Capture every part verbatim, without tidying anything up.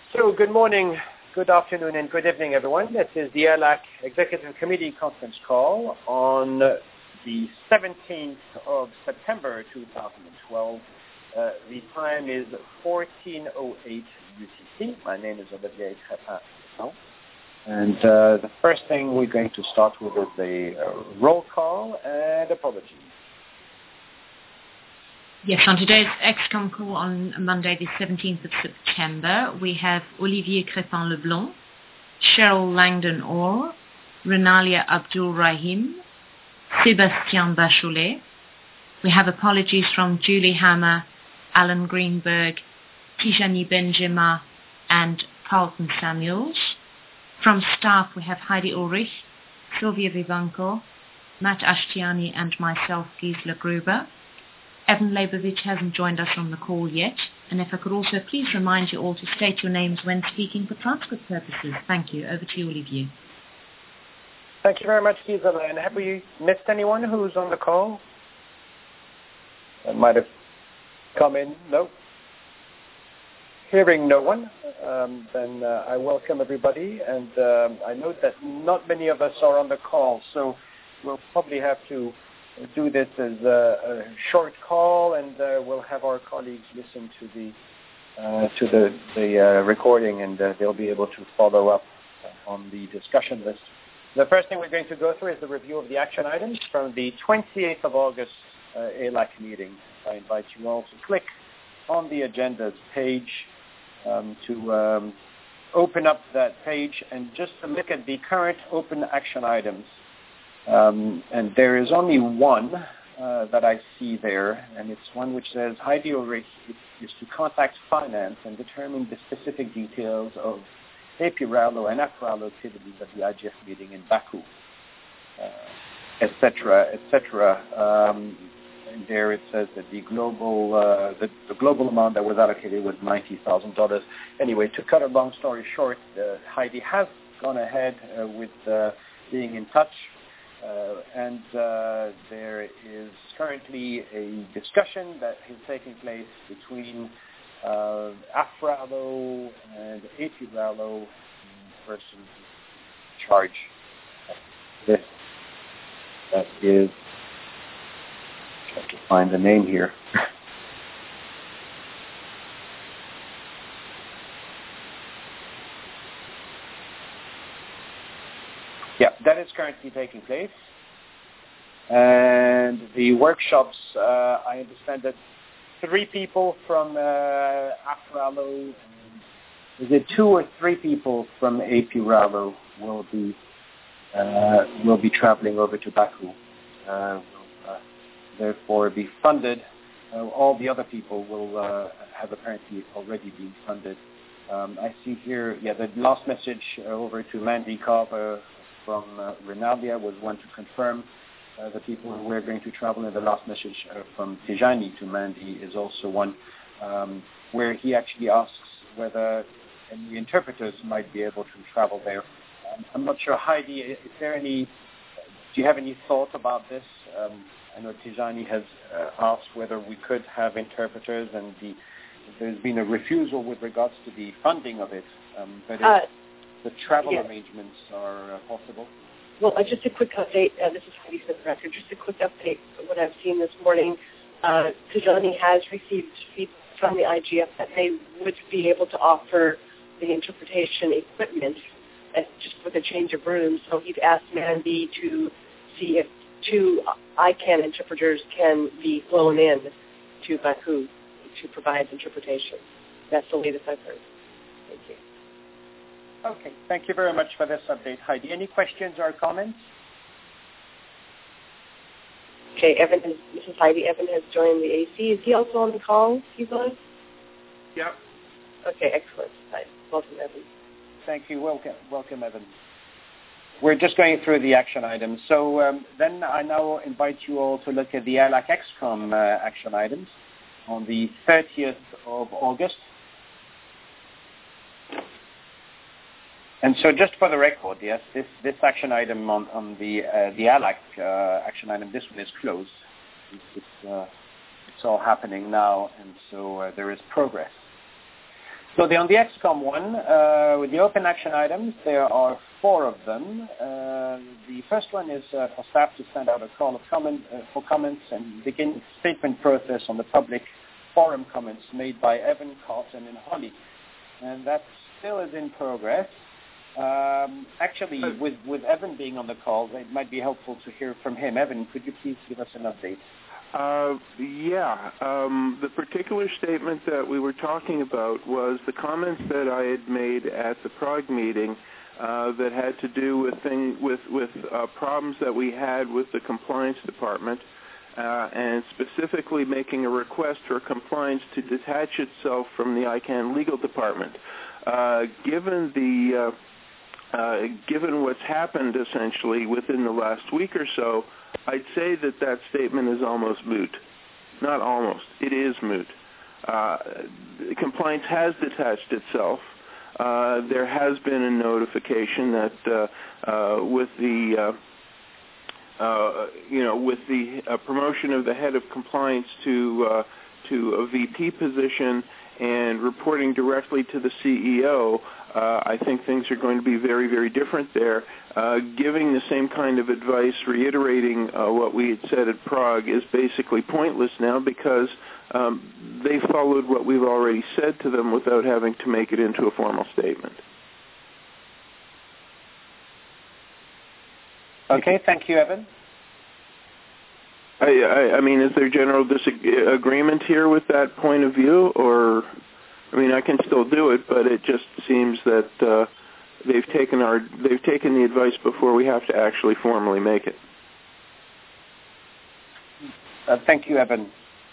So good morning, good afternoon, and good evening, everyone. This is the A L A C Executive Committee conference call on the seventeenth of September two thousand twelve. Uh, the time is fourteen oh eight U T C. My name is Olivier Crépin. And uh, the first thing we're going to start with is the uh, roll call and apologies. Yes, on today's ExCom call on Monday, the seventeenth of September, we have Olivier Crépin-Leblanc, Cheryl Langdon-Orr, Renalia Abdul-Rahim, Sébastien Bacholet. We have apologies from Julie Hammer, Alan Greenberg, Tijani Benjima, and Carlton Samuels. From staff, we have Heidi Ulrich, Sylvia Vivanco, Matt Ashtiani, and myself, Gisela Gruber. Evan Leibovich hasn't joined us on the call yet, and if I could also please remind you all to state your names when speaking for transcript purposes. Thank you. Over to you, Olivier. Thank you very much, Gisela. And have we missed anyone who's on the call? That might have come in. No. Hearing no one, um, then uh, I welcome everybody. And um, I note that not many of us are on the call, so we'll probably have to do this as a, a short call, and uh, we'll have our colleagues listen to the uh, to the the uh, recording, and uh, they'll be able to follow up on the discussion list. The first thing we're going to go through is the review of the action items from the twenty-eighth of August uh, A L A C meeting. I invite you all to click on the agendas page um, to um, open up that page and just to look at the current open action items. Um, and there is only one uh, that I see there, and it's one which says Heidi Ulrich is to contact finance and determine the specific details of A P RALO and AFRALO activities at the I G F meeting in Baku, uh, et cetera, et cetera. Um, and there it says that the global uh, the, the global amount that was allocated was ninety thousand dollars. Anyway, to cut a long story short, uh, Heidi has gone ahead uh, with uh, being in touch. Uh, and uh, there is currently a discussion that is taking place between uh, AFRALO and A P RALO, the person in charge of this. That is, I have to find the name here. Yeah, that is currently taking place. And the workshops, uh, I understand that three people from uh, AFRALO, is it two or three people from A P RALO will be uh, will be traveling over to Baku, uh, will uh, therefore be funded. Uh, all the other people will uh, have apparently already been funded. Um, I see here, yeah, the last message uh, over to Mandy Carver from uh, Renalia was one to confirm uh, the people who were going to travel, and the last message uh, from Tijani to Mandy is also one um, where he actually asks whether any interpreters might be able to travel there. Um, I'm not sure, Heidi, is there any, do you have any thought about this? Um, I know Tijani has uh, asked whether we could have interpreters, and the, there's been a refusal with regards to the funding of it, um, but uh, the travel yes. arrangements are uh, possible. Well, uh, just a quick update. Uh, this is Heidi Smith. Just a quick update of what I've seen this morning. Uh, Tijani has received feedback from the I G F that they would be able to offer the interpretation equipment uh, just with a change of rooms. So he's asked Mandy to see if two I CANN interpreters can be flown in to Baku to provide interpretation. That's the latest I've heard. Thank you. Okay, thank you very much for this update, Heidi. Any questions or comments? Okay, Evan has, Missus Heidi Evan has joined the A C. Is he also on the call, Gisela? Yeah. Okay, excellent. Hi. Welcome, Evan. Thank you. Welcome, welcome, Evan. We're just going through the action items. So um, then I now invite you all to look at the A L A C ExCom uh, action items on the thirtieth of August. And so just for the record, yes, this, this action item on, on the uh, the A L A C uh, action item, this one is closed. It's, it's, uh, it's all happening now, and so uh, there is progress. So the, on the ExCom one, uh, with the open action items, there are four of them. Uh, the first one is uh, for staff to send out a call of comment, uh, for comments and begin the statement process on the public forum comments made by Evan, Carlton, and Holly. And that still is in progress. Um, actually, with, with Evan being on the call, it might be helpful to hear from him. Evan, could you please give us an update? Uh, yeah. Um, the particular statement that we were talking about was the comments that I had made at the Prague meeting uh, that had to do with thing, with, with uh, problems that we had with the compliance department, uh, and specifically making a request for compliance to detach itself from the I CANN legal department. Uh, given the uh, uh, given what's happened essentially within the last week or so, I'd say that that statement is almost moot. Not almost. It is moot. Uh, compliance has detached itself. Uh, there has been a notification that uh, uh, with the uh, uh, you know with the uh, promotion of the head of compliance to uh, to a V P position and reporting directly to the C E O, uh, I think things are going to be very, very different there. Uh, giving the same kind of advice, reiterating uh, what we had said at Prague is basically pointless now because um, they followed what we've already said to them without having to make it into a formal statement. Okay, thank you, Evan. I, I, I mean, is there general disagreement here with that point of view? Or, I mean, I can still do it, but it just seems that uh, they've taken our they've taken the advice before we have to actually formally make it. Uh, thank you, Evan.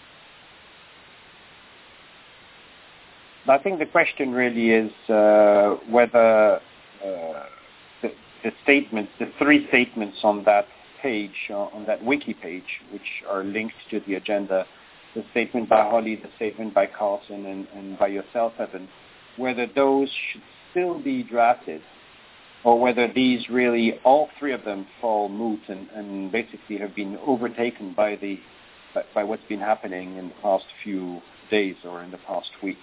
I think the question really is uh, whether uh, the, the statements, the three statements on that page, on that wiki page, which are linked to the agenda, the statement by Holly, the statement by Carlton, and, and by yourself, Evan, whether those should still be drafted, or whether these really, all three of them fall moot and, and basically have been overtaken by the by, by what's been happening in the past few days or in the past week.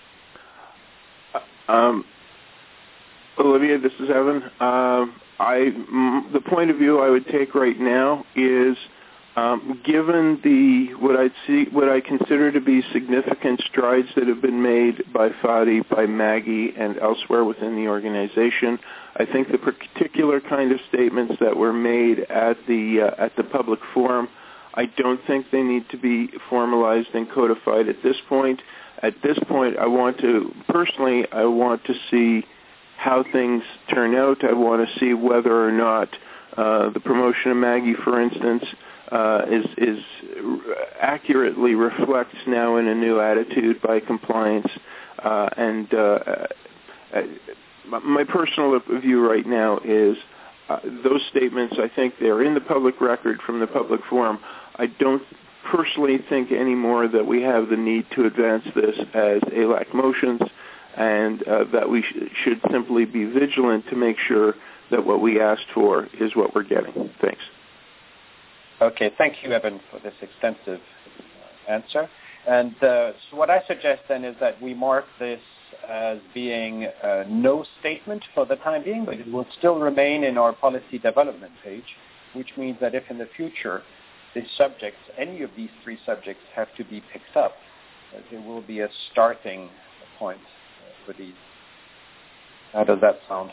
Um, Olivia, this is Evan. Uh, I, m- the point of view I would take right now is, um, given the what I see, what I consider to be significant strides that have been made by Fadi, by Maggie, and elsewhere within the organization, I think the particular kind of statements that were made at the uh, at the public forum, I don't think they need to be formalized and codified at this point. At this point, I want to personally, I want to see how things turn out. I want to see whether or not uh, the promotion of Maggie, for instance, uh, is, is accurately reflects now in a new attitude by compliance. Uh, and uh, uh, my personal view right now is uh, those statements, I think they're in the public record from the public forum. I don't personally think anymore that we have the need to advance this as A L A C motions, and uh, that we sh- should simply be vigilant to make sure that what we asked for is what we're getting. Thanks. Okay, thank you, Evan, for this extensive answer. And uh, so what I suggest then is that we mark this as being a no statement for the time being, but it will still remain in our policy development page, which means that if in the future these subjects, any of these three subjects have to be picked up, uh, there will be a starting point uh, for these. How does that sound?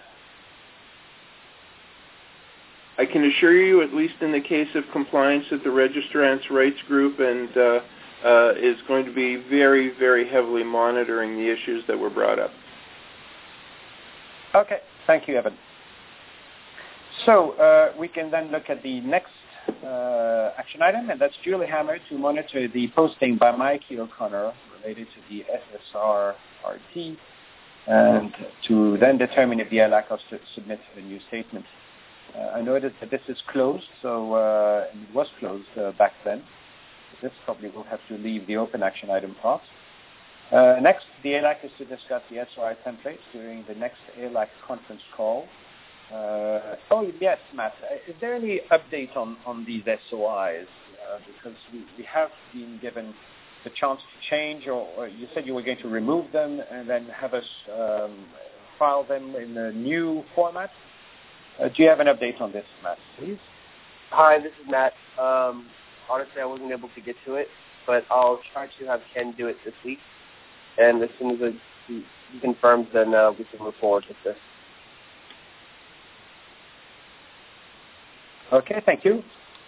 I can assure you, at least in the case of compliance, that the Registrants' Rights Group and uh, uh, is going to be very, very heavily monitoring the issues that were brought up. Okay, thank you, Evan. So uh, we can then look at the next uh, action item, and that's Julie Hammer to monitor the posting by Mikey O'Connor related to the S S R R T and to then determine if the A L A C has to submit a new statement. Uh, I noticed that this is closed, so uh, and it was closed uh, back then. So this probably will have to leave the open action item part. Uh, next, the A L A C is to discuss the S O I templates during the next A L A C conference call. Uh, oh, yes, Matt. Is there any update on, on these S O Is? Uh, because we, we have been given the chance to change, or, or you said you were going to remove them and then have us um, file them in a new format. Uh, do you have an update on this, Matt, please? Hi, this is Matt. Um, honestly, I wasn't able to get to it, but I'll try to have Ken do it this week. And as soon as he, he confirms, then uh, we can move forward with this. Okay, thank you.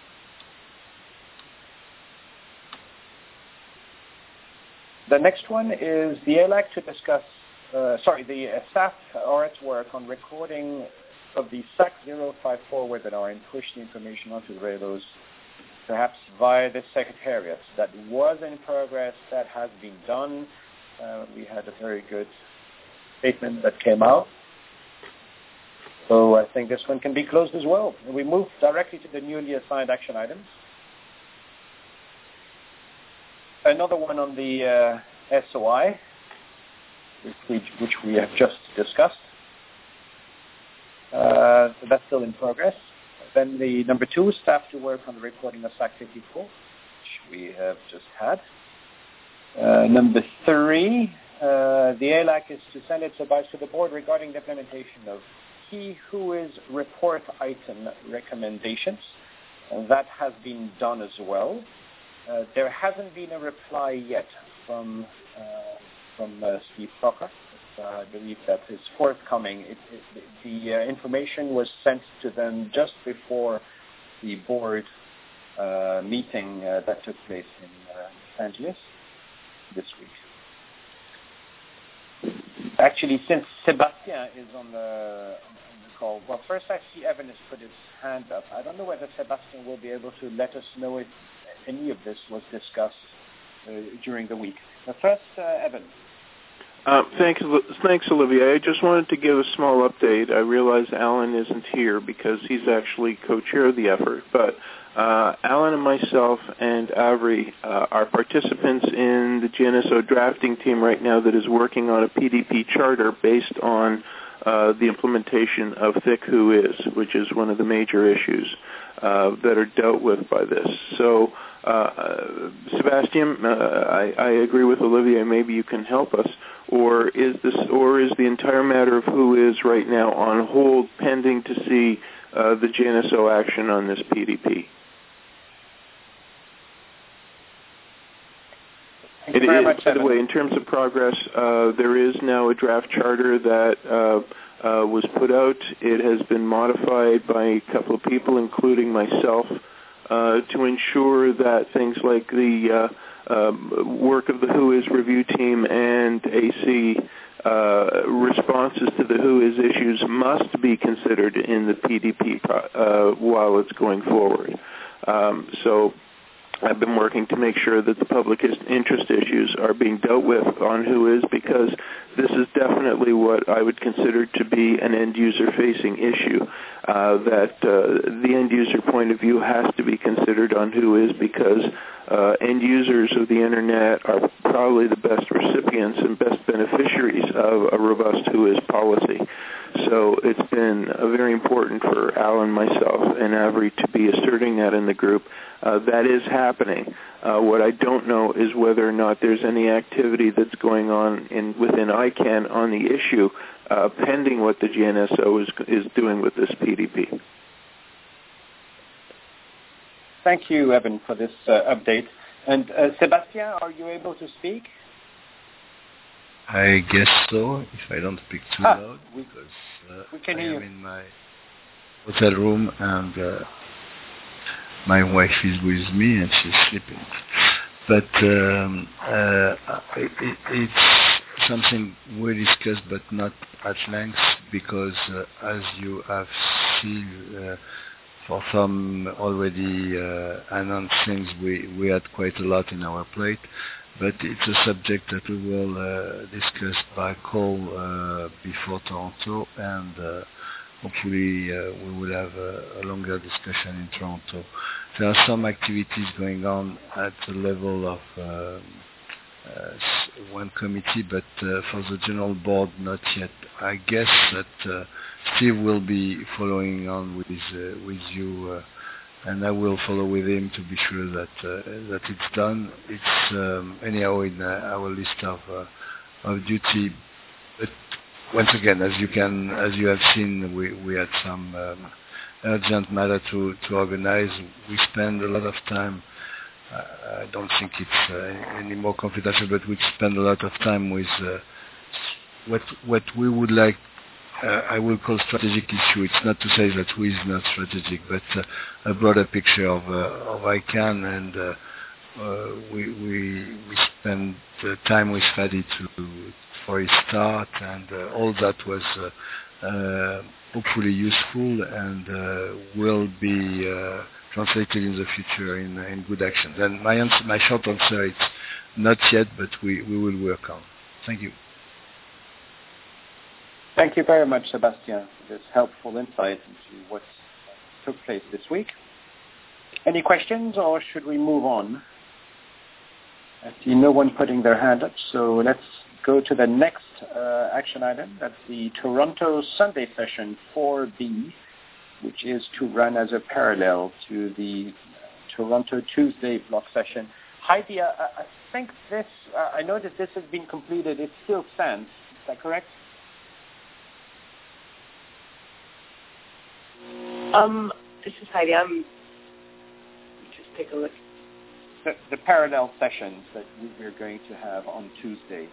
The next one is the A L A C to discuss, uh, sorry, the uh, S A F or its work on recording of the S A C zero five four webinar and push the information onto the Relos, perhaps via the Secretariat. That was in progress, that has been done. Uh, we had a very good statement that came out. So I think this one can be closed as well. And we move directly to the newly assigned action items. Another one on the uh, S O I, which we, which we have just discussed. Uh, so that's still in progress. Then the number two, staff to work on the reporting of S A C fifty-four, which we have just had. Uh, number three, uh, the A L A C is to send its advice to the board regarding the implementation of key who is report item recommendations. And that has been done as well. Uh, there hasn't been a reply yet from uh, from uh, Steve Crocker. Uh, I believe that is forthcoming. It, it, the uh, information was sent to them just before the board uh, meeting uh, that took place in uh, Los Angeles this week. Actually, since Sebastien is on the, on the call, well, first I see Evan has put his hand up. I don't know whether Sebastien will be able to let us know if any of this was discussed uh, during the week. But first, uh, Evan. Uh, thanks, thanks, Olivier. I just wanted to give a small update. I realize Alan isn't here because he's actually co-chair of the effort. But uh, Alan and myself and Avri uh, are participants in the G N S O drafting team right now that is working on a P D P charter based on uh, the implementation of Thick Who Is, which is one of the major issues uh, that are dealt with by this. So, uh, Sebastien, uh, I, I agree with Olivier. Maybe you can help us. Or is this, or is the entire matter of Who Is right now on hold, pending to see uh, the G N S O action on this P D P? Thank you very much, by the way, in terms of progress, uh, there is now a draft charter that uh, uh, was put out. It has been modified by a couple of people, including myself, uh, to ensure that things like the uh, Um, work of the Who Is review team and A C uh, responses to the Who Is issues must be considered in the P D P uh, while it's going forward. Um, so I've been working to make sure that the public interest issues are being dealt with on Who Is, because this is definitely what I would consider to be an end-user-facing issue, uh, that uh, the end-user point of view has to be considered on Who Is, because uh, end users of the Internet are probably the best recipients and best beneficiaries of a robust Who Is policy. So it's been uh, very important for Alan, myself, and Avri to be asserting that in the group. Uh, that is happening. Uh, what I don't know is whether or not there's any activity that's going on in, within I CANN on the issue, uh, pending what the G N S O is, is doing with this P D P. Thank you, Evan, for this uh, update. And uh, Sebastien, are you able to speak? I guess so, if I don't speak too ah, loud, we, because uh, we can I hear am you. in my hotel room and uh, my wife is with me and she's sleeping. But um, uh, it, it, it's something we discussed, but not at length, because uh, as you have seen, uh, for some already uh, announced things, we, we had quite a lot in our plate. But it's a subject that we will uh, discuss by call uh, before Toronto, and uh, hopefully uh, we will have a, a longer discussion in Toronto. There are some activities going on at the level of uh, uh, one committee, but uh, for the general board, not yet. I guess that uh, Steve will be following on with uh, with you uh, and I will follow with him to be sure that uh, that it's done. It's um, anyhow in uh, our list of uh, of duty. But once again, as you can, as you have seen, we we had some um, urgent matter to to organize. We spend a lot of time. Uh, I don't think it's uh, any more confidential, but we spend a lot of time with uh, what what we would like. Uh, I will call strategic issue. It's not to say that W I S is not strategic, but uh, a broader picture of uh, of I CANN, and uh, uh, we we we spend uh, time with Fadi to for his start, and uh, all that was uh, uh, hopefully useful and uh, will be uh, translated in the future in in good actions. And my answer, my short answer, it's not yet, but we we will work on. Thank you. Thank you very much, Sébastien, for this helpful insight into what took place this week. Any questions, or should we move on? I see no one putting their hand up, so let's go to the next uh, action item. That's the Toronto Sunday session four B, which is to run as a parallel to the Toronto Tuesday block session. Heidi, I, I think this, uh, I know that this has been completed. It still stands. Is that correct? Um, this is Heidi. I'm just take a look. The, the parallel sessions that we're going to have on Tuesday.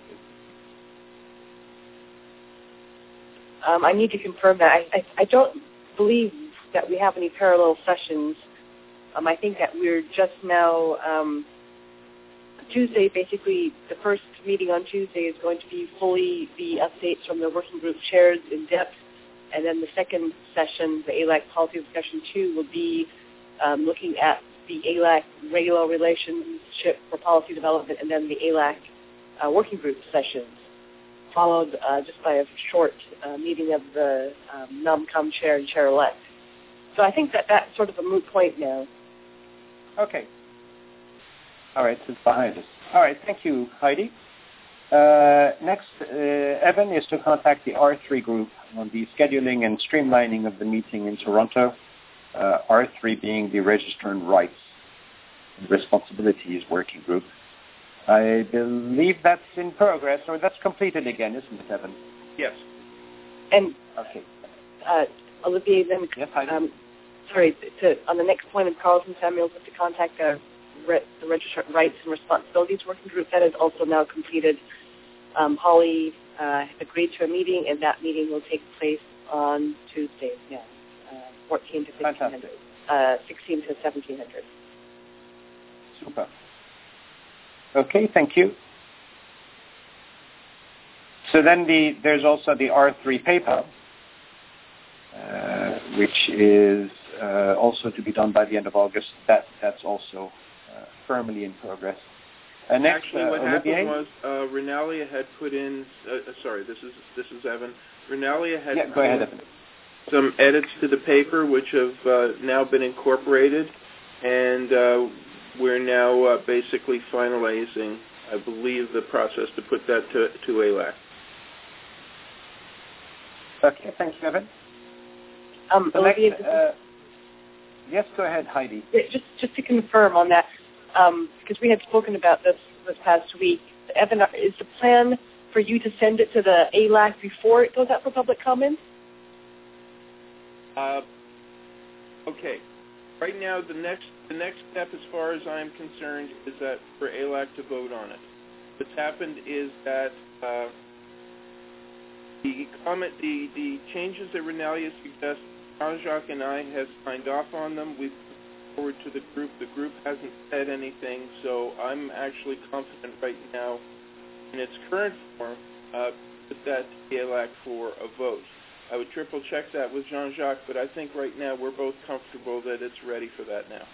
Um, I need to confirm that. I, I, I don't believe that we have any parallel sessions. Um, I think that we're just now, um, Tuesday, basically the first meeting on Tuesday is going to be fully the updates from the working group chairs in depth. And then the second session, the A L A C policy discussion two, will be um, looking at the A L A C regular relationship for policy development, and then the A L A C uh, working group sessions, followed uh, just by a short uh, meeting of the um, NUM-COM chair and chair-elect. So I think that that's sort of a moot point now. Okay. All right, it's behind us. All right, thank you, Heidi. Uh, next, uh, Evan is to contact the R three group on the scheduling and streamlining of the meeting in Toronto, uh, R three being the Register and Rights and Responsibilities Working Group. I believe that's in progress, or that's completed again, isn't it, Evan? Yes. And okay. uh, Olivier, then, yes, Heidi. Um, sorry, to, on the next point of Carlson Samuels is to contact uh, re- the Register and Rights and Responsibilities Working Group. That is also now completed. Um, Holly uh, agreed to a meeting, and that meeting will take place on Tuesday, yeah, uh, fourteen to fifteen hundred, uh, sixteen to seventeen hundred. Super. Okay, thank you. So then the, there's also the R three paper, uh, which is uh, also to be done by the end of August. That that's also uh, firmly in progress. Uh, next, Actually, what uh, happened Olivier? was uh, Renalia had put in. Uh, sorry, this is this is Evan. Renalia had yeah, put go ahead, in Evan. some edits to the paper, which have uh, now been incorporated, and uh, we're now uh, basically finalizing, I believe, the process to put that to to A L A C. Okay, thank you, Evan. Um, So Olivier, next, uh, yes, go ahead, Heidi. just just to confirm on that, um, because we had spoken about this this past week. Evan, is the plan for you to send it to the A L A C before it goes out for public comment? Uh, okay. Right now, the next the next step, as far as I'm concerned, is that for A L A C to vote on it. What's happened is that uh, the comment, the, the changes that Renalia suggests, Jean-Jacques and I have signed off on them. We've put forward to the group. The group hasn't said anything, so I'm actually confident right now in its current form uh, put that to the A L A C for a vote. I would triple check that with Jean-Jacques, but I think right now we're both comfortable that it's ready for that now.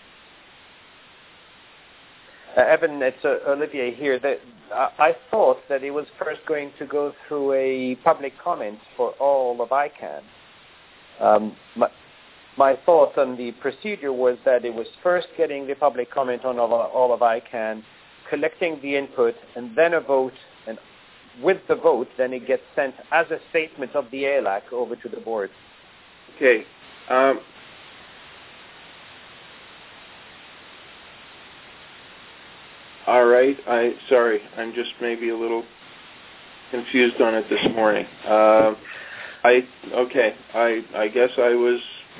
Uh, Evan, it's uh, Olivier here. That, uh, I thought that it was first going to go through a public comment for all of I CANN. Um, my, my thought on the procedure was that it was first getting the public comment on all, all of I CANN, collecting the input, and then a vote, and with the vote, then it gets sent as a statement of the A L A C over to the board. Okay. Um, All right. I sorry. I'm just maybe a little confused on it this morning. Uh, I okay. I I guess I was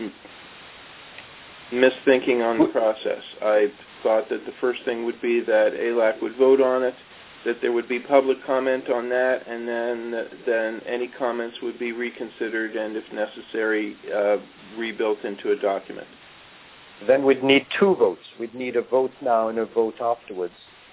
misthinking on the process. I thought that the first thing would be that A L A C would vote on it, that there would be public comment on that, and then then any comments would be reconsidered and, if necessary, uh, rebuilt into a document. Then we'd need two votes. We'd need a vote now and a vote afterwards.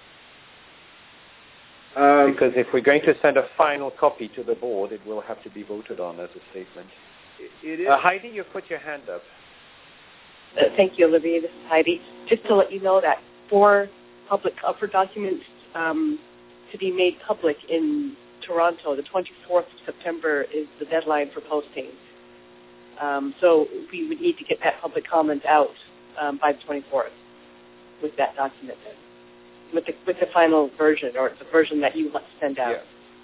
Um, because if we're going to send a final copy to the board, it will have to be voted on as a statement. It is. Uh, Heidi, you put your hand up. Uh, thank you, Olivier. This is Heidi. Just to let you know that for public uh, for documents um, to be made public in Toronto, the twenty-fourth of September is the deadline for posting. Um, so we would need to get that public comment out um, by the twenty-fourth with that document, with the with the final version or the version that you want to send out. Yeah.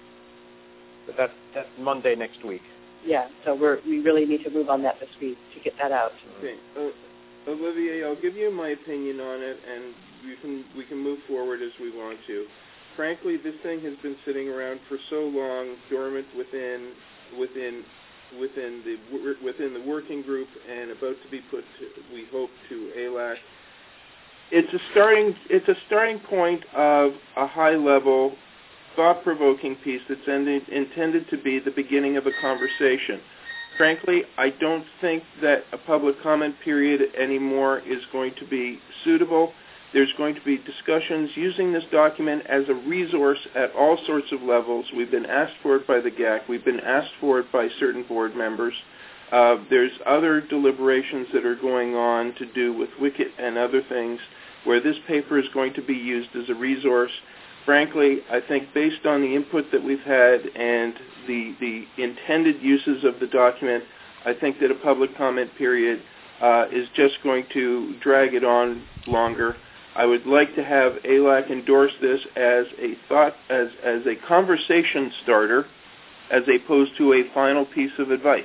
But that's that's Monday next week. Yeah. So we're we really need to move on that this week to get that out. Okay. Uh, Olivier, I'll give you my opinion on it, and we can we can move forward as we want to. Frankly, this thing has been sitting around for so long, dormant within within within the within the working group, and about to be put, to, we hope, to A L A C. It's a starting it's a starting point of a high-level, thought-provoking piece that's ended, intended to be the beginning of a conversation. Frankly, I don't think that a public comment period anymore is going to be suitable. There's going to be discussions using this document as a resource at all sorts of levels. We've been asked for it by the G A C. We've been asked for it by certain board members. Uh, there's other deliberations that are going on to do with WICIT and other things where this paper is going to be used as a resource. Frankly, I think based on the input that we've had and the, the intended uses of the document, I think that a public comment period uh, is just going to drag it on longer. I would like to have A L A C endorse this as a thought, as, as a conversation starter, as opposed to a final piece of advice.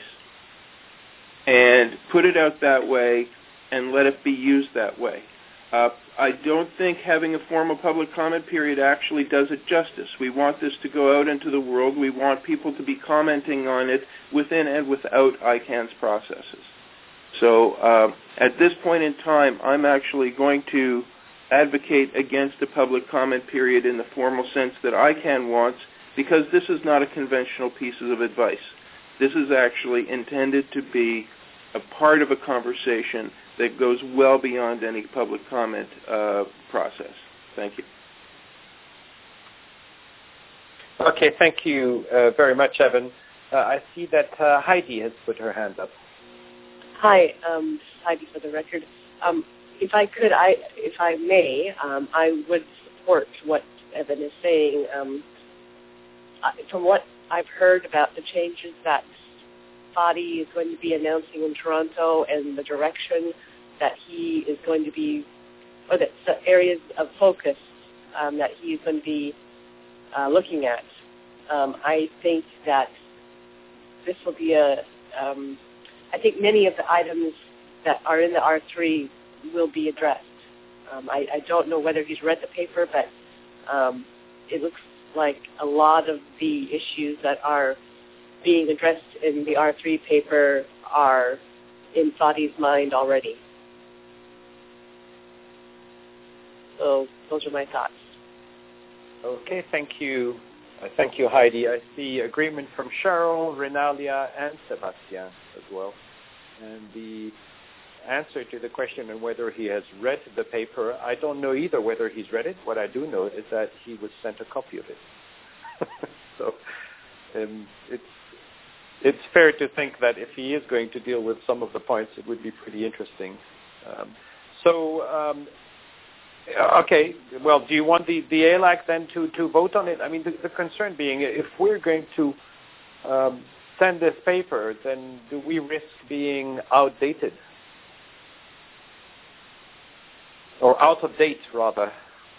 And put it out that way and let it be used that way. Uh, I don't think having a formal public comment period actually does it justice. We want this to go out into the world. We want people to be commenting on it within and without I CAN's processes. So uh, at this point in time, I'm actually going to advocate against a public comment period in the formal sense that I CAN wants, because this is not a conventional piece of advice. This is actually intended to be a part of a conversation that goes well beyond any public comment uh, process. Thank you. Okay, thank you uh, very much, Evan. Uh, I see that uh, Heidi has put her hand up. Hi, um, this is Heidi for the record. Um, if I could, I, if I may, um, I would support what Evan is saying. Um, from what I've heard about the changes that Fadi is going to be announcing in Toronto and the direction that he is going to be, or the, the areas of focus um, that he is going to be uh, looking at, um, I think that this will be a, um, I think many of the items that are in the R three will be addressed. Um, I, I don't know whether he's read the paper, but um, it looks like a lot of the issues that are being addressed in the R three paper are in Fadi's mind already. So those are my thoughts. Okay, thank you. Uh, thank you, Heidi. I see agreement from Cheryl, Renalia, and Sebastian as well. And the answer to the question on whether he has read the paper, I don't know either whether he's read it. What I do know is that he was sent a copy of it. so um, it's it's fair to think that if he is going to deal with some of the points, it would be pretty interesting. Um, so, um, okay, well, do you want the, the A L A C then to, to vote on it? I mean, the, the concern being, if we're going to um, send this paper, then do we risk being outdated? Or out of date, rather?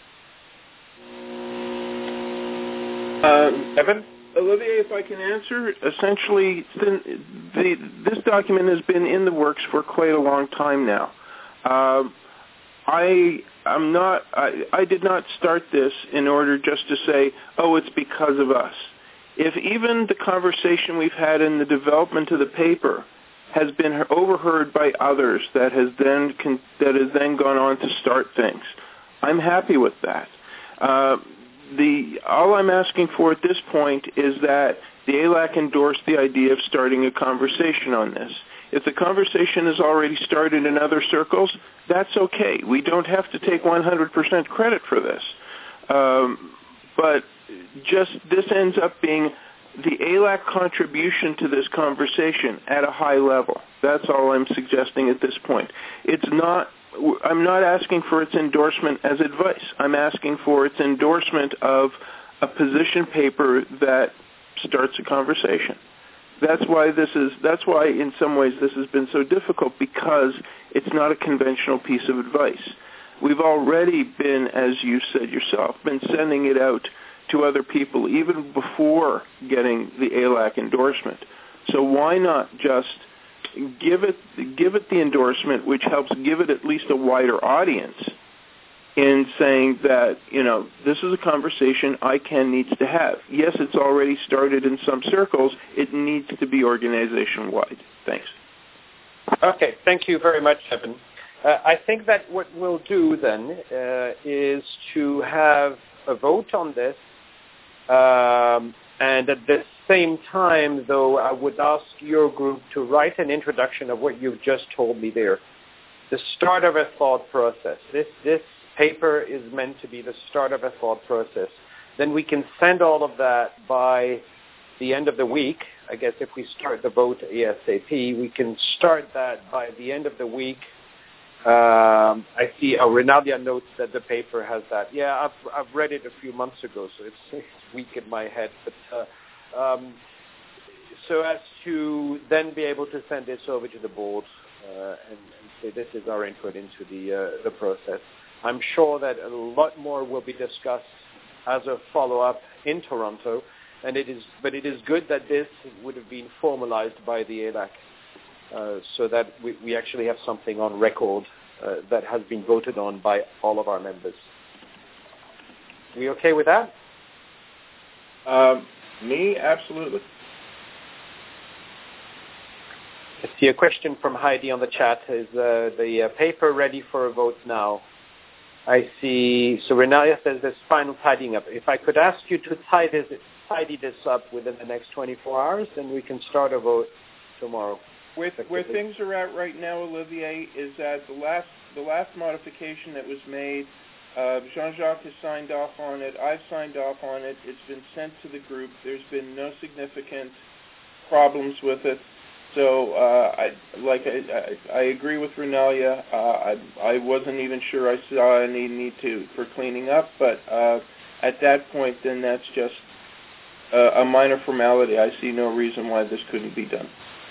Um, Evan? Olivier, if I can answer, essentially, the, the, this document has been in the works for quite a long time now. Uh, I I'm not, I, I did not start this in order just to say, oh, it's because of us. If even the conversation we've had in the development of the paper has been overheard by others that has then con- that has then gone on to start things, I'm happy with that. Uh, the all I'm asking for at this point is that the A L A C endorse the idea of starting a conversation on this. If the conversation has already started in other circles, that's okay. We don't have to take one hundred percent credit for this. Um, but just this ends up being the A L A C contribution to this conversation at a high level. That's all I'm suggesting at this point. It's not, I'm not asking for its endorsement as advice. I'm asking for its endorsement of a position paper that starts a conversation. That's why this is, that's why in some ways this has been so difficult, because it's not a conventional piece of advice. We've already been, as you said yourself, been sending it out to other people even before getting the A L A C endorsement. So why not just give it give it the endorsement, which helps give it at least a wider audience in saying that, you know, this is a conversation I C A N needs to have. Yes, it's already started in some circles. It needs to be organization-wide. Thanks. Okay, thank you very much, Evan. Uh, I think that what we'll do then uh, is to have a vote on this. Um, and at the same time, though, I would ask your group to write an introduction of what you've just told me there. The start of a thought process. This, this paper is meant to be the start of a thought process. Then we can send all of that by the end of the week. I guess if we start the vote ASAP, we can start that by the end of the week. Um, I see uh, Renalia notes that the paper has that. Yeah, I've, I've read it a few months ago, so it's, it's weak in my head. But uh, um, so as to then be able to send this over to the board uh, and, and say this is our input into the uh, the process. I'm sure that a lot more will be discussed as a follow-up in Toronto, and it is. But it is good that this would have been formalized by the A L A C. Uh, so that we, we actually have something on record uh, that has been voted on by all of our members. We okay with that? Um, me, absolutely. I see a question from Heidi on the chat. Is uh, the uh, paper ready for a vote now? I see. So Renalia says there's final tidying up. If I could ask you to tidy this, tidy this up within the next twenty-four hours, then we can start a vote tomorrow. Where, where things are at right now, Olivier, is that the last the last modification that was made, uh, Jean-Jacques has signed off on it. I've signed off on it. It's been sent to the group. There's been no significant problems with it. So, uh, I like I, I, I agree with Renalia. Uh, I I wasn't even sure I saw any need to for cleaning up, but uh, at that point, then that's just a, a minor formality. I see no reason why this couldn't be done.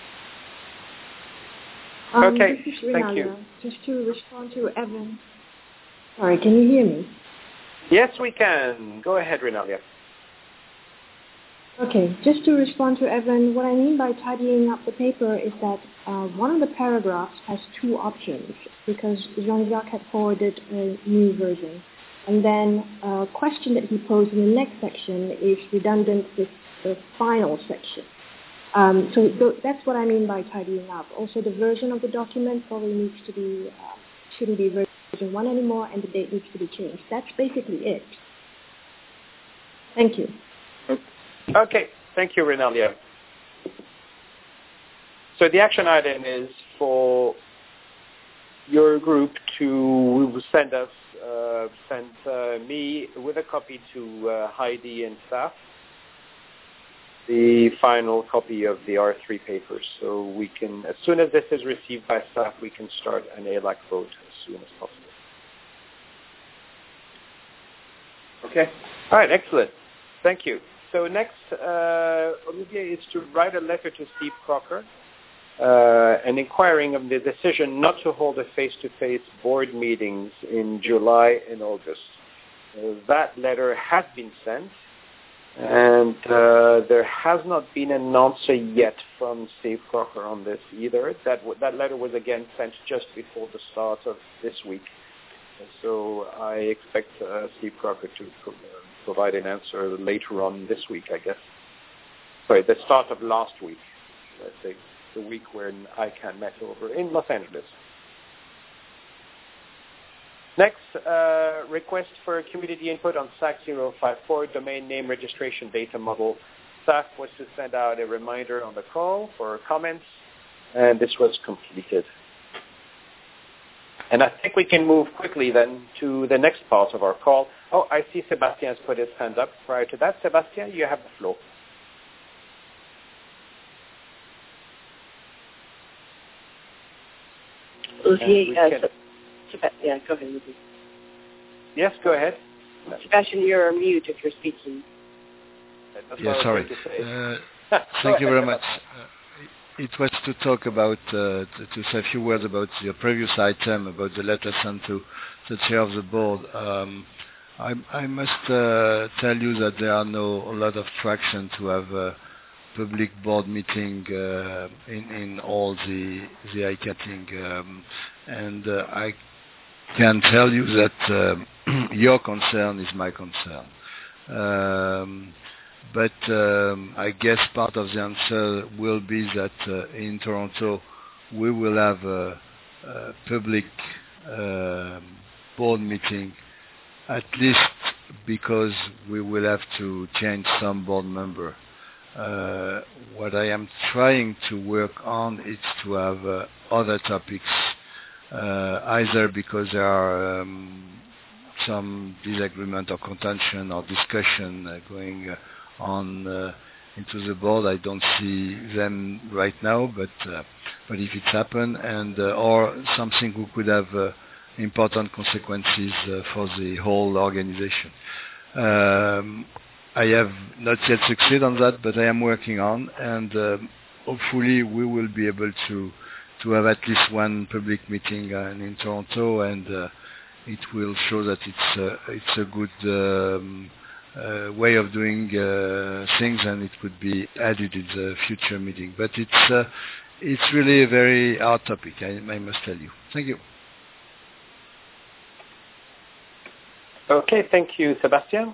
Um, okay, this is thank you. Just to respond to Evan. Sorry, can you hear me? Yes, we can. Go ahead, Renalia. Okay, just to respond to Evan, what I mean by tidying up the paper is that uh, one of the paragraphs has two options because Jean-Jacques had forwarded a new version. And then a question that he posed in the next section is redundant with the final section. Um, so th- that's what I mean by tidying up. Also, the version of the document probably needs to be, uh, shouldn't be version one anymore, and the date needs to be changed. That's basically it. Thank you. Okay, thank you, Renalia. So the action item is for your group to send us, uh, send uh, me with a copy to uh, Heidi and staff, the final copy of the R three papers. So we can, as soon as this is received by staff, we can start an A L A C vote as soon as possible. Okay. All right, excellent. Thank you. So next, uh, Olivier, is to write a letter to Steve Crocker uh, and inquiring of the decision not to hold a face-to-face board meetings in July and August. Uh, that letter has been sent, and uh, there has not been an answer yet from Steve Crocker on this either. That w- that letter was again sent just before the start of this week. So I expect uh, Steve Crocker to pro- provide an answer later on this week, I guess. Sorry, the start of last week, let's say, the week when I CAN met over in Los Angeles. Next, uh, request for community input on S A C zero five four domain name registration data model. Staff was to send out a reminder on the call for comments, and this was completed. And I think we can move quickly then to the next part of our call. Oh, I see Sebastien has put his hand up. Prior to that, Sebastien, you have the floor. Olivier, uh, so, Seb- yeah, go ahead, Olivier. Yes, go ahead. Sebastian, you're on mute if you're speaking. That's Yeah, sorry. Uh, thank you very much. Uh, it was to talk about, uh, to, to say a few words about your previous item, about the letter sent to the chair of the board. Um, I, I must uh, tell you that there are no a lot of traction to have a public board meeting uh, in, in all the the ICATing, um, and uh, I can tell you that uh, your concern is my concern. Um, But um, I guess part of the answer will be that uh, in Toronto we will have a, a public uh, board meeting, at least because we will have to change some board member. Uh, what I am trying to work on is to have uh, other topics, uh, either because there are um, some disagreement or contention or discussion uh, going uh, on uh, into the board. I don't see them right now, but uh, but if it's happened, and uh, or something who could have uh, important consequences uh, for the whole organization. Um, I have not yet succeeded on that, but I am working on, and uh, hopefully we will be able to to have at least one public meeting uh, in Toronto, and uh, it will show that it's uh, it's a good um, uh, way of doing uh, things, and it would be added in the future meeting. But it's uh, it's really a very hard topic, I, I must tell you. Thank you. Okay, thank you, Sebastian.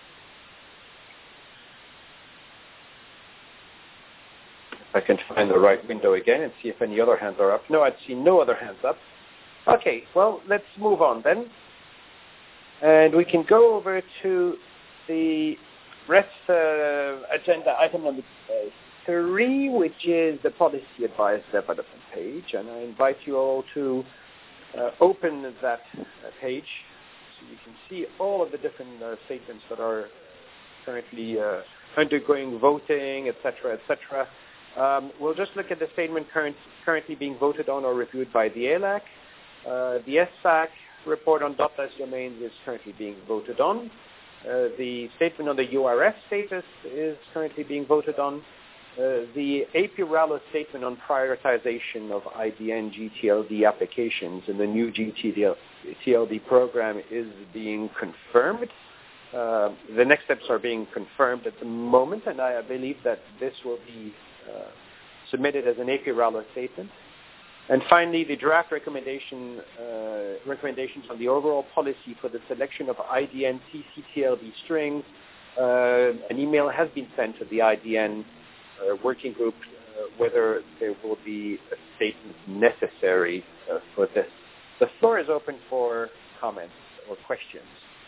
If I can find the right window again and see if any other hands are up. No, I'd see no other hands up. Okay, well, let's move on then. And we can go over to the rest uh, agenda item number uh, three, which is the Policy Advice Development page. And I invite you all to uh, open that uh, page so you can see all of the different uh, statements that are currently uh, undergoing voting, et cetera, et cetera. Um, we'll just look at the statement current, currently being voted on or reviewed by the A L A C. Uh, the S A C report on dot-less domains is currently being voted on. Uh, the statement on the U R F status is currently being voted on. Uh, the A P R A L O statement on prioritization of I D N G T L D applications in the new G T L D program is being confirmed. Uh, the next steps are being confirmed at the moment, and I believe that this will be uh, submitted as an A P R A L O statement. And finally, the draft recommendation uh, recommendations on the overall policy for the selection of I D N T C T L D strings. Uh, an email has been sent to the I D N uh, working group uh, whether there will be a statement necessary uh, for this. The floor is open for comments or questions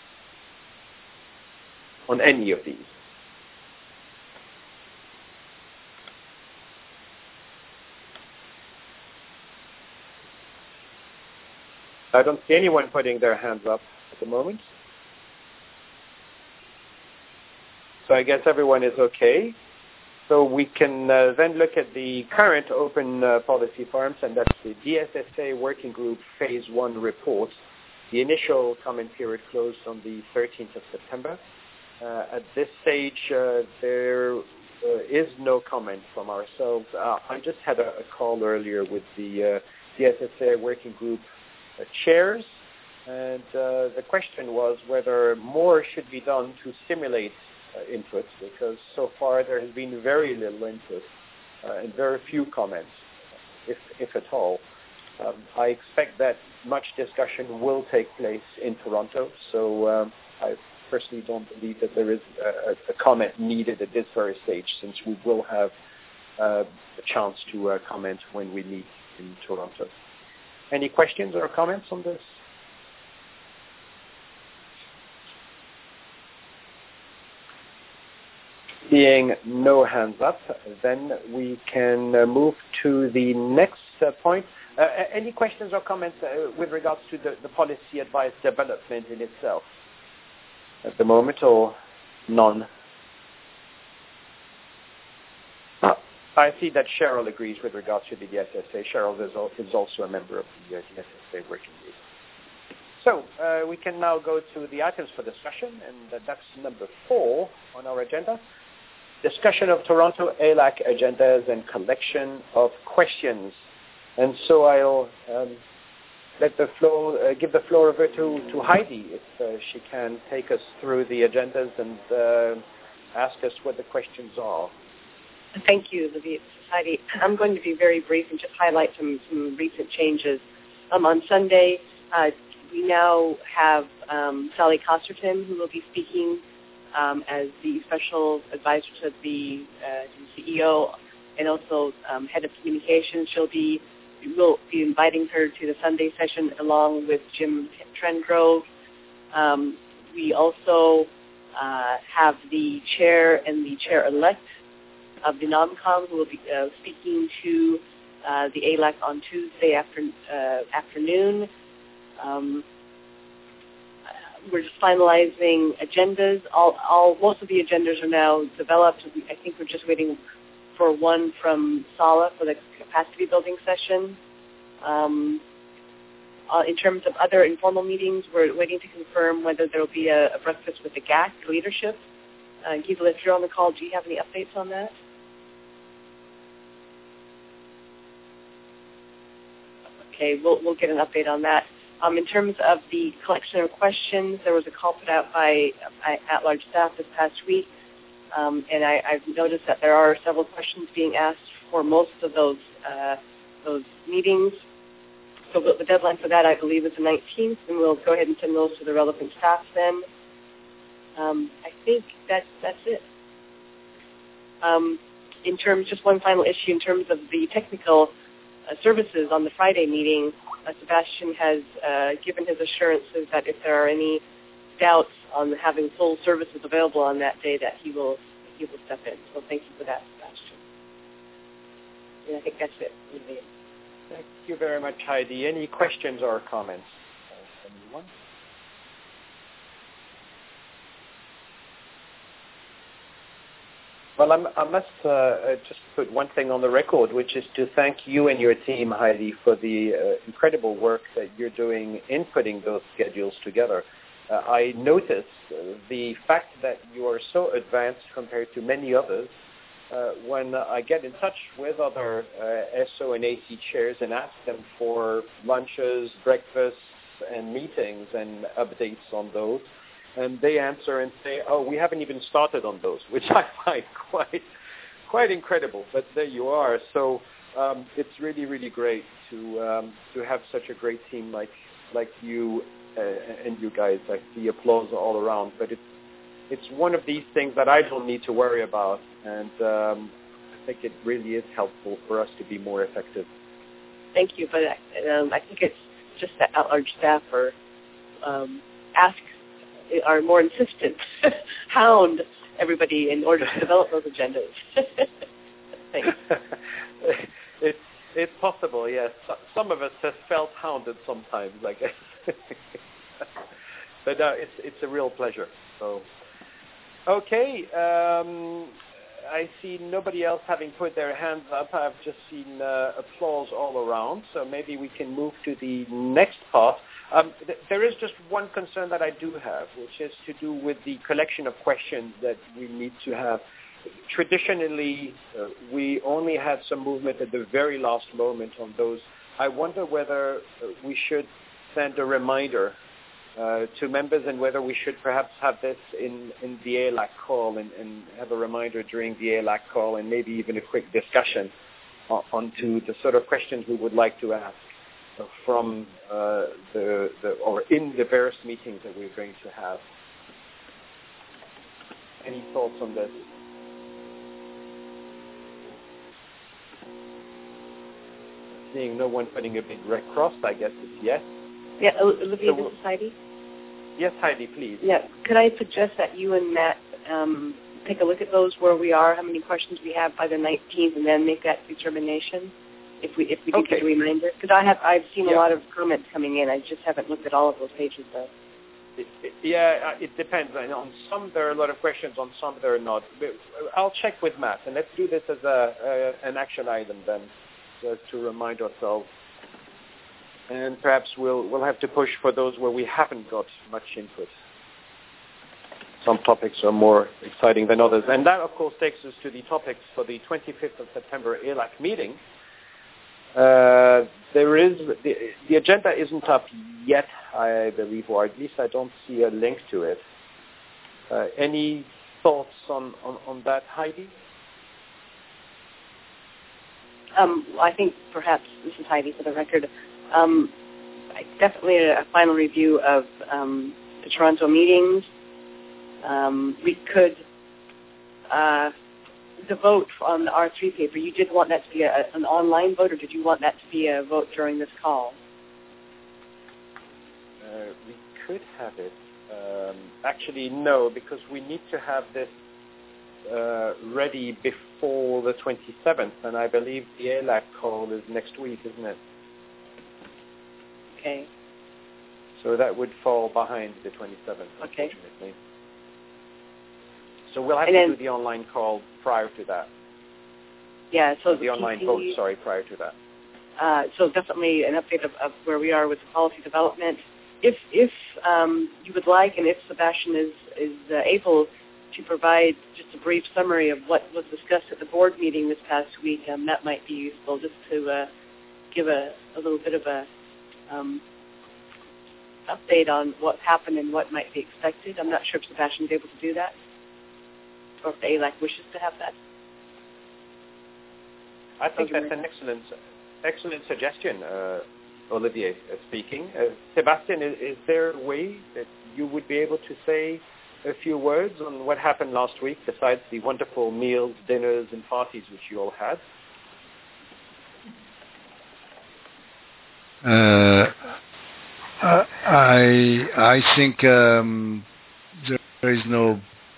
on any of these. I don't see anyone putting their hands up at the moment. So I guess everyone is okay. So we can uh, then look at the current open uh, policy forums, and that's the D S S A Working Group Phase one report. The initial comment period closed on the thirteenth of September. Uh, at this stage, uh, there uh, is no comment from ourselves. Uh, I just had a, a call earlier with the uh, D S S A Working Group uh, chairs, and uh, the question was whether more should be done to stimulate uh, input, because so far there has been very little input uh, and very few comments, if, if at all. um, I expect that much discussion will take place in Toronto. So um, I personally don't believe that there is a, a comment needed at this very stage, since we will have uh, a chance to uh, comment when we meet in Toronto. Any questions or comments on this? Seeing no hands up, then we can uh, move to the next uh, point. Uh, any questions or comments uh, with regards to the, the policy advice development in itself at the moment, or none? Uh, I see that Cheryl agrees with regards to the D S S A. Cheryl is, al- is also a member of the uh, D S S A working group. So uh, we can now go to the items for discussion, and uh, that's number four on our agenda. Discussion of Toronto A L A C agendas and collection of questions. And so I'll um, let the floor, uh, give the floor over to, to Heidi, if uh, she can take us through the agendas and uh, ask us what the questions are. Thank you, Olivier. Heidi. I'm going to be very brief and just highlight some, some recent changes. Um, on Sunday, uh, we now have um, Sally Costerton, who will be speaking um, as the special advisor to the, uh, to the C E O and also um, head of communications. She'll be We'll be inviting her to the Sunday session along with Jim Trengrove. Um, we also uh, have the chair and the chair-elect of the NOMCOM who will be uh, speaking to uh, the A L A C on Tuesday after, uh, afternoon. Um, we're just finalizing agendas. All, all, most of the agendas are now developed. I think we're just waiting for one from SALA for the capacity building session. Um, uh, in terms of other informal meetings, we're waiting to confirm whether there will be a, a breakfast with the G A C leadership. Uh, Gisela, if you're on the call, do you have any updates on that? Okay, we'll, we'll get an update on that. Um, in terms of the collection of questions, there was a call put out by, by at-large staff this past week. Um, and I, I've noticed that there are several questions being asked for most of those uh, those meetings. So the, the deadline for that, I believe, is the nineteenth, and we'll go ahead and send those to the relevant staff then. Um, I think that's that's it. Um, in terms, just one final issue in terms of the technical uh, services on the Friday meeting, uh, Sebastian has uh, given his assurances that if there are any doubts on having full services available on that day, that he will he will step in. So thank you for that, Sebastian. And I think that's it. Thank you very much, Heidi. Any questions or comments from anyone? Well, I'm, I must uh, just put one thing on the record, which is to thank you and your team, Heidi, for the uh, incredible work that you're doing in putting those schedules together. Uh, I notice uh, the fact that you are so advanced compared to many others. Uh, when I get in touch with other uh, S O and A C chairs and ask them for lunches, breakfasts, and meetings and updates on those, and they answer and say, "Oh, we haven't even started on those," which I find quite, quite incredible. But there you are. So um, it's really, really great to um, to have such a great team like like you uh, and you guys. I see applause all around, but it's it's one of these things that I don't need to worry about, and um, I think it really is helpful for us to be more effective. Thank you, but um, I think it's just that at-large staff are um, ask. are more insistent, hound everybody in order to develop those agendas. Thanks. It's, it's possible, yes. Some of us have felt hounded sometimes, I guess. But uh, it's, it's a real pleasure. So, okay. Um, I see nobody else having put their hands up. I've just seen uh, applause all around. So maybe we can move to the next part. Um, th- there is just one concern that I do have, which is to do with the collection of questions that we need to have. Traditionally, uh, we only had some movement at the very last moment on those. I wonder whether uh, we should send a reminder uh, to members and whether we should perhaps have this in, in the A L A C call and, and have a reminder during the A L A C call and maybe even a quick discussion on, onto the sort of questions we would like to ask. from uh, the, the or in the various meetings that we're going to have. Any thoughts on this? Seeing no one putting a big red cross, I guess it's yes. Yeah, Olivier, So this is Heidi. Yes, Heidi, please. Yeah, could I suggest that you and Matt um, take a look at those, where we are, how many questions we have by the nineteenth, and then make that determination if we if we Okay. get a reminder? Because I have I've seen Yeah. a lot of comments coming in. I just haven't looked at all of those pages though. It, it, yeah, it depends. And on some there are a lot of questions, on some there are not. But I'll check with Matt, and let's do this as a, a an action item then, just to remind ourselves. And perhaps we'll we'll have to push for those where we haven't got much input. Some topics are more exciting than others. And that, of course, takes us to the topics for the twenty-fifth of September E L A C meeting. Uh, there is, the, the agenda isn't up yet, I believe, or at least I don't see a link to it. Uh, any thoughts on, on, on that, Heidi? Um, I think perhaps, this is Heidi for the record, um, I- definitely a, a final review of um, the Toronto meetings. Um, we could, uh, the vote on the R three paper, you did want that to be a, an online vote, or did you want that to be a vote during this call? Uh, we could have it. Um, actually, no, because we need to have this uh, ready before the twenty-seventh, and I believe the E L A C call is next week, isn't it? Okay. So that would fall behind the twenty-seventh, Okay. unfortunately. So we'll have And to then- do the online call prior to that. Yeah, so The online can vote, you- sorry, prior to that. Uh, so definitely an update of, of where we are with the policy development. If if um, you would like, and if Sebastian is is uh, able to provide just a brief summary of what was discussed at the board meeting this past week, um, that might be useful, just to uh, give a, a little bit of a um, update on what happened and what might be expected. I'm not sure if Sebastian is able to do that, or if the A L A C wishes to have that. I think that's an excellent, excellent suggestion, uh, Olivier uh, speaking. Uh, Sebastian, is, is there a way that you would be able to say a few words on what happened last week, besides the wonderful meals, dinners, and parties which you all had? Uh, I I think um, there is no.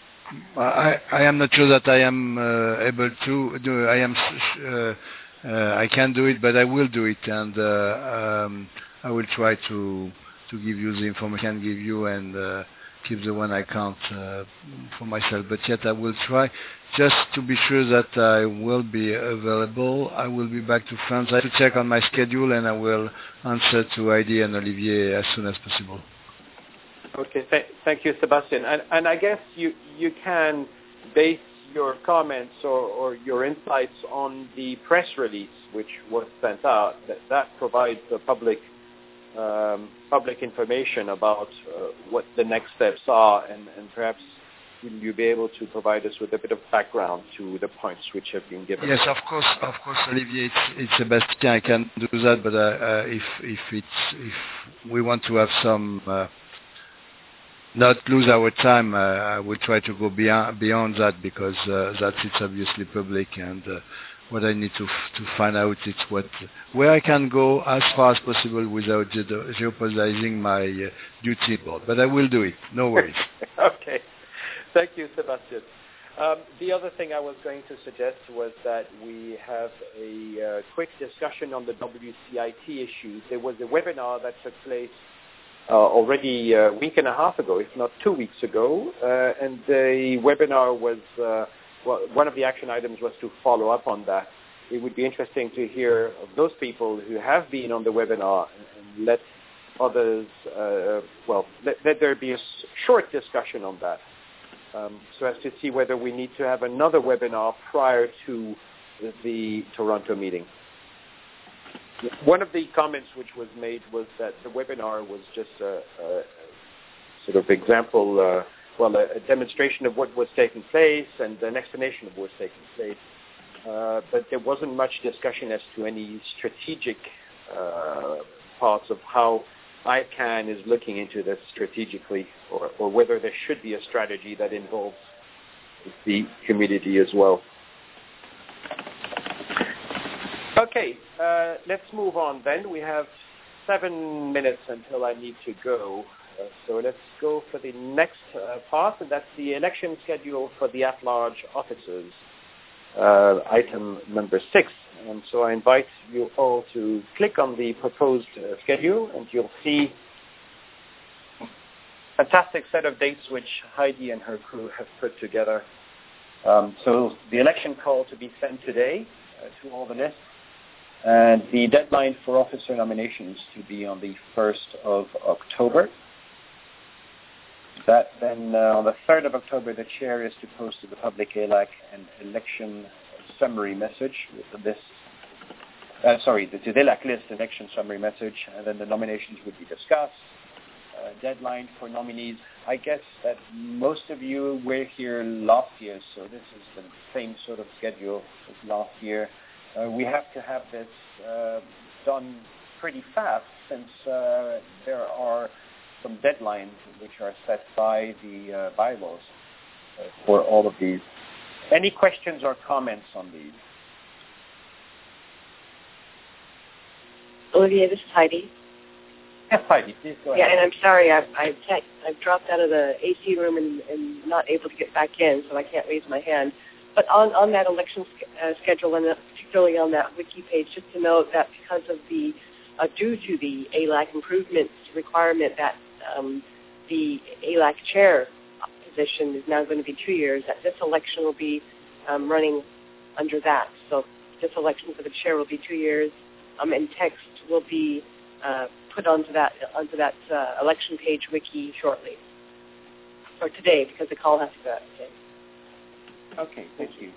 I I am not sure that I am uh, able to do. I am. Uh, uh, I can do it, but I will do it, and uh, um, I will try to to give you the information I can give you, and uh, keep the one I can't uh, for myself. But yet I will try, just to be sure that I will be available. I will be back to France. I have to check on my schedule, and I will answer to Heidi and Olivier as soon as possible. Okay, th- thank you, Sebastian. And, and I guess you, you can base your comments or, or your insights on the press release which was sent out. That, that provides the public um, public information about uh, what the next steps are, and, and perhaps will you be able to provide us with a bit of background to the points which have been given? Yes, of course, of course, Olivier. It's, it's Sebastian. I can do that, but uh, uh, if if it's if we want to have some. Uh, not lose our time, uh, I will try to go beyond beyond that, because uh, that is obviously public, and uh, what I need to f- to find out is what where I can go as far as possible without je- jeopardizing my uh, duty board. But I will do it. No worries. Okay. Thank you, Sebastian. Um, the other thing I was going to suggest was that we have a uh, quick discussion on the W C I T issues. There was a webinar that took place Uh, already a week and a half ago, if not two weeks ago, uh, and the webinar was, uh, well, one of the action items was to follow up on that. It would be interesting to hear of those people who have been on the webinar, and, and let others, uh, well, let, let there be a s- short discussion on that, um, so as to see whether we need to have another webinar prior to the Toronto meeting. One of the comments which was made was that the webinar was just a, a sort of example, uh, well, a, a demonstration of what was taking place and an explanation of what was taking place. Uh, but there wasn't much discussion as to any strategic uh, parts of how I CANN is looking into this strategically, or, or whether there should be a strategy that involves the community as well. Okay, uh, let's move on then. We have seven minutes until I need to go. Uh, so let's go for the next uh, part, and that's the election schedule for the at-large officers, uh, item number six. And so I invite you all to click on the proposed uh, schedule, and you'll see a fantastic set of dates which Heidi and her crew have put together. Um, so the election call to be sent today uh, to all the lists, and the deadline for officer nominations to be on the first of October. That then, uh, on the third of October, the chair is to post to the public A L A C an election summary message with this, uh, sorry, the, the A L A C list election summary message, and then the nominations would be discussed. Uh, deadline for nominees. I guess that most of you were here last year, so this is the same sort of schedule as last year. Uh, we have to have this uh, done pretty fast, since uh, there are some deadlines which are set by the uh, bylaws uh, for all of these. Any questions or comments on these? Olivier, this is Heidi. Yes, Heidi, please go ahead. Yeah, and I'm sorry, I've, I've, I've dropped out of the A C room and, and not able to get back in, so I can't raise my hand. But on, on that election uh, schedule, and particularly on that wiki page, just to note that because of the, uh, due to the A L A C improvements requirement that um, the A L A C chair position is now going to be two years, that this election will be um, running under that. So this election for the chair will be two years, um, and text will be uh, put onto that onto that uh, election page wiki shortly, or today, because the call has to go out today. Okay, thank you.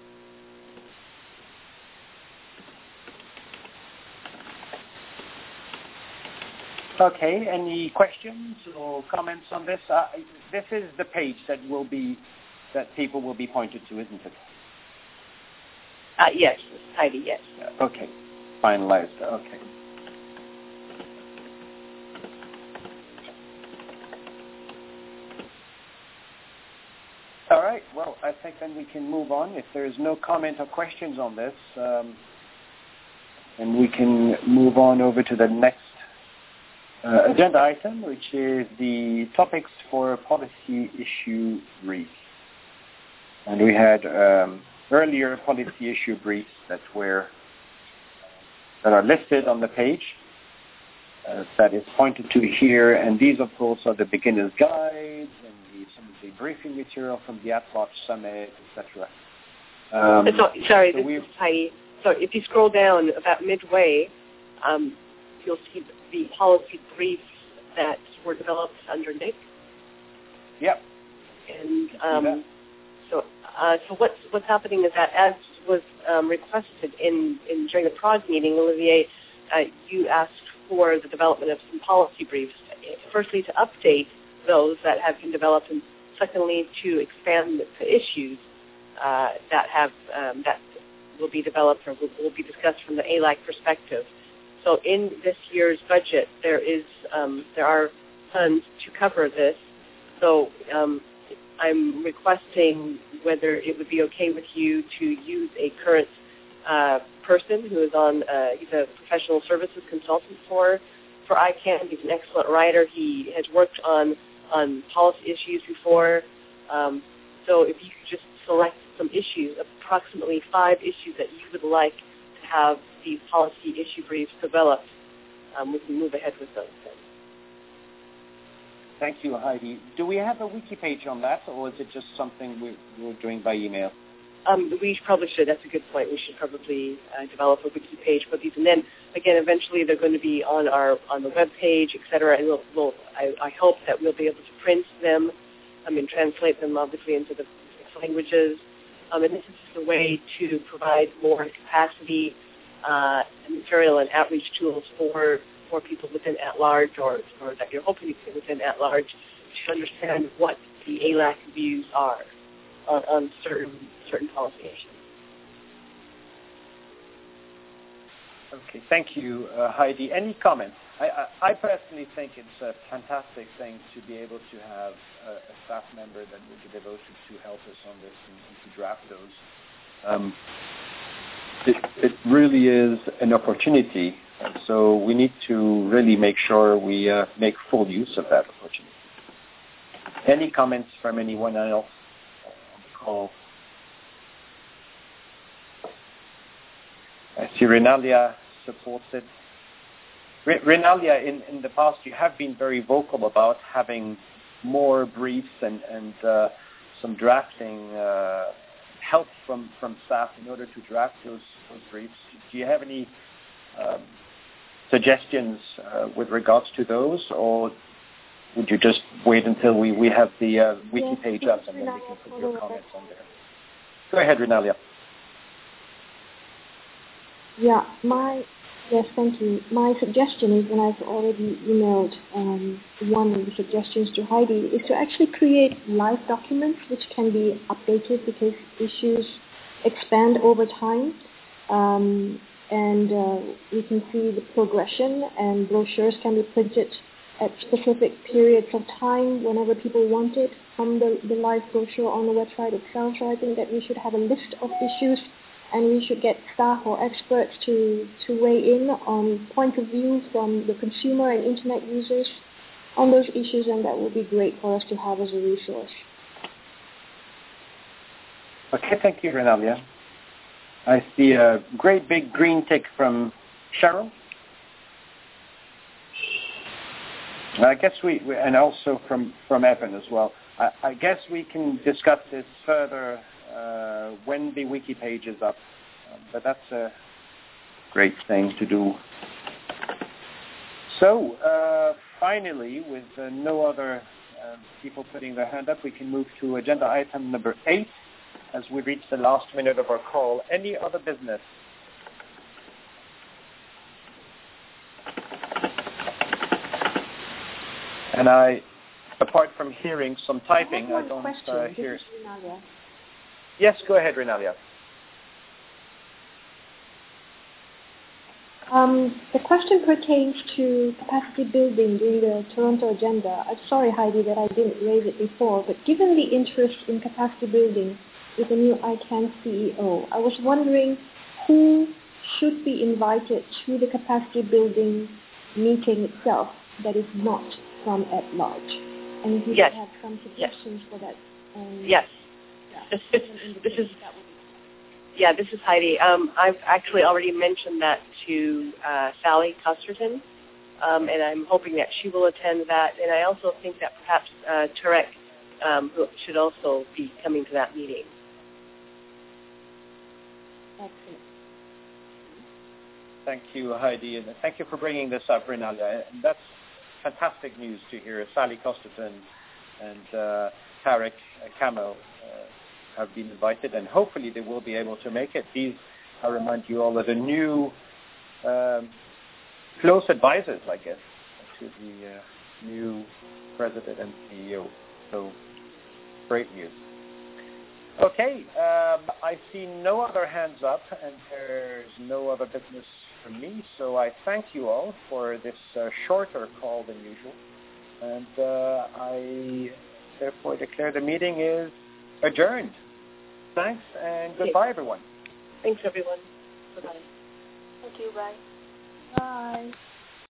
Okay, any questions or comments on this? Uh, this is the page that will be that people will be pointed to, isn't it? Uh, yes, Heidi, yes. Yeah, okay, finalized. Okay. All right. Well, I think then we can move on. If there is no comment or questions on this, um, and we can move on over to the next uh, agenda item, which is the topics for policy issue briefs. And we had um, earlier policy issue briefs that were that are listed on the page. Uh, that is pointed to here, and these, of course, are the beginner's guides and the, some of the briefing material from the at-large summit, et cetera. Um, so, sorry, so this is Heidi. So if you scroll down about midway, um, you'll see the policy briefs that were developed under Nick. Yep. And um, so, uh, so what's what's happening is that, as was um, requested in, in during the Prague meeting, Olivier, uh, you asked for the development of some policy briefs. Firstly, to update those that have been developed, and secondly, to expand the issues uh, that have um, that will be developed or will, will be discussed from the A L A C perspective. So, in this year's budget, there is um, there are funds to cover this. So, um, I'm requesting whether it would be okay with you to use a current uh, person who is on, uh, he's a professional services consultant for for I CANN. He's an excellent writer. He has worked on, on policy issues before. Um, so if you could just select some issues, approximately five issues that you would like to have these policy issue briefs developed, um, we can move ahead with those then. Thank you, Heidi. Do we have a wiki page on that, or is it just something we're, we're doing by email? Um, we probably should. That's a good point. We should probably uh, develop a wiki page for these, and then again, eventually they're going to be on our on the web page, et cetera. And we'll, we'll I, I hope that we'll be able to print them, I mean, translate them obviously into the languages. Um, and this is just a way to provide more capacity, uh, material, and outreach tools for for people within at large, or, or that you're hoping to get within at large, to understand what the A L A C views are on, on certain certain policy issues. Okay, thank you, uh, Heidi. Any comments I, I, I personally think it's a fantastic thing to be able to have a, a staff member that will be devoted to help us on this and, and to draft those. Um, it, it really is an opportunity, and so we need to really make sure we uh, make full use of that opportunity. Any comments from anyone else on the call? I see Renalia supports it. Renalia, in, in the past, you have been very vocal about having more briefs and, and uh, some drafting uh, help from, from staff in order to draft those, those briefs. Do you have any um, suggestions uh, with regards to those, or would you just wait until we, we have the uh, wiki yes, page up and then we can put your comments on there? Go ahead, Renalia. Yeah, my yes, thank you. My suggestion is, and I've already emailed um, one of the suggestions to Heidi, is to actually create live documents which can be updated because issues expand over time, um, and uh, we can see the progression, and brochures can be printed at specific periods of time whenever people want it from the, the live brochure on the website itself. So I think that we should have a list of issues, and we should get staff or experts to, to weigh in on point of view from the consumer and internet users on those issues, and that would be great for us to have as a resource. Okay, thank you, Renalia. I see a great big green tick from Cheryl. I guess we, we and also from, from Evan as well. I, I guess we can discuss this further Uh, when the wiki page is up, um, but that's a great thing to do. So uh, finally, with uh, no other uh, people putting their hand up, we can move to agenda item number eight as we reach the last minute of our call. Any other business? And I, apart from hearing some typing, I, I don't uh, hear... Yes, go ahead, Renalia. Um, the question pertains to capacity building during the Toronto agenda. I'm sorry, Heidi, that I didn't raise it before, but given the interest in capacity building with the new I CANN C E O, I was wondering who should be invited to the capacity building meeting itself that is not from at large. And if you yes. have some suggestions yes. for that. Um, yes. This, this, this is yeah. This is Heidi. Um, I've actually already mentioned that to uh, Sally Custerton, um, and I'm hoping that she will attend that. And I also think that perhaps uh, Tarek um, should also be coming to that meeting. Excellent. Thank you, Heidi, and thank you for bringing this up, Renalia. And that's fantastic news to hear. Sally Custerton and uh, Tarek Kamel uh, have been invited, and hopefully they will be able to make it. These, I remind you all, are the new um, close advisors, I guess, to the uh, new president and C E O. So, great news. Okay, um, I see no other hands up, and there's no other business from me, so I thank you all for this uh, shorter call than usual, and uh, I therefore declare the meeting is adjourned. Thanks, and goodbye, everyone. Thanks, everyone. Bye-bye. Thank you, bye. Bye.